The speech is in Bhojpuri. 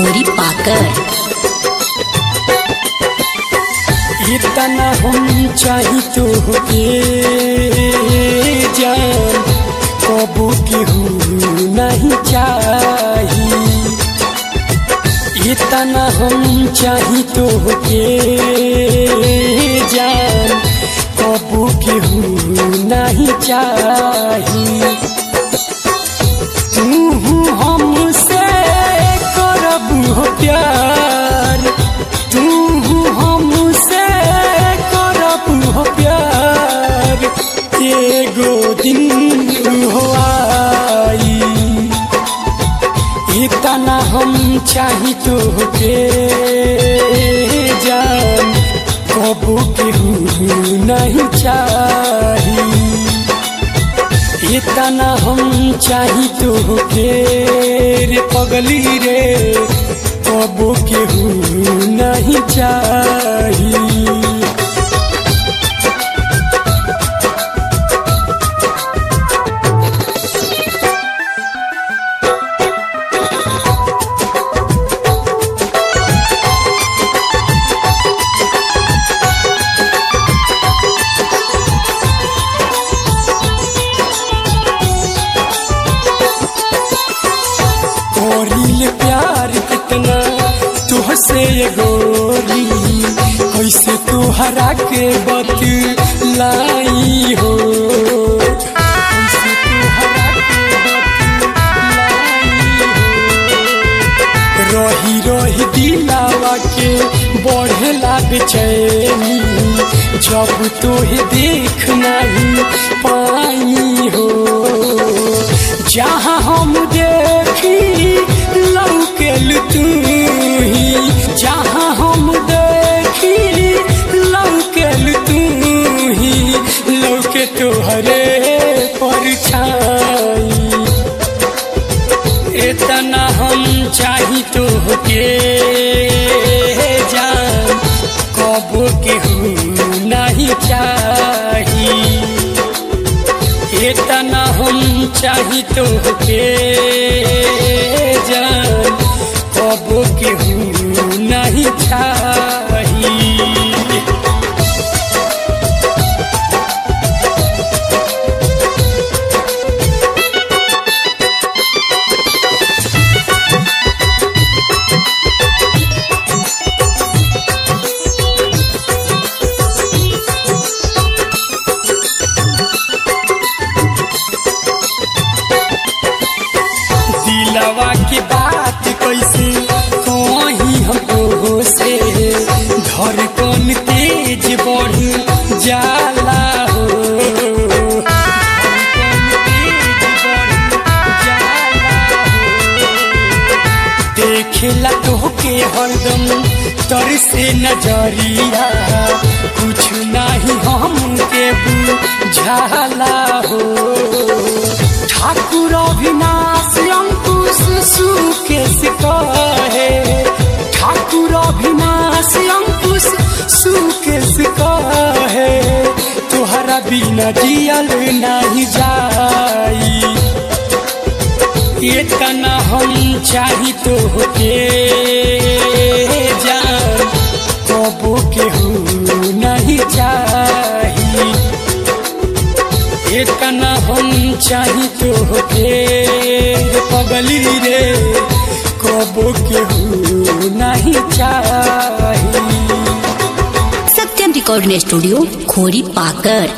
खोरी पाकर। इतना हम चाही तो जान कबू केहू नहीं चाही। इतना हम चाही तो जान कबू केहू नहीं चाही। तू हमसे करबू हो प्यार, तू हमसे करबू हो प्यार, एगो दिन हो आई। इतना हम चाही तो जान कबू केहू नहीं चाही। इतना हम चाही तो रे पगली रे कबू केहू नहीं चाही। प्यार कितना तुहसे गोरी, कैसे तुहरा के बतलाई हो, कैसे तुहरा के बतलाई हो। रही रही दिलावा के बढ़ेला बेचैनी, जब तोहे देख नहीं पाई हो। जहाँ हम देखी लौकेल तू ही, जहाँ हम देखी लौकेल तू ही, लौके तोहरे परछाई। इतना हम चाही तो जान कबू केहू नहीं चाही। इतना हम चाही तो जान कबू केहू नहीं चाही। दिलवा की बात कैसे कहीं हमको से, धड़कन तेज बढ़ जाला हो, धड़कन तेज बढ़ जाला हो। देखेला तोहके हरदम तर से नजरिया, कुछ नहीं हमके बुझाला हो। ठाकुर अविनाश अंकुश सुकेश कहे, ठाकुर अविनाश अंकुश सुकेश कहे, तुहरा बिना जियल नहीं जाई। इतना हम चाही तो जान कबू केहू नहीं चाही। इतना हम चाही तो पगली रे कबू केहू नहीं चाही। सत्यम रिकॉर्डिंग स्टूडियो खोरी पाकर।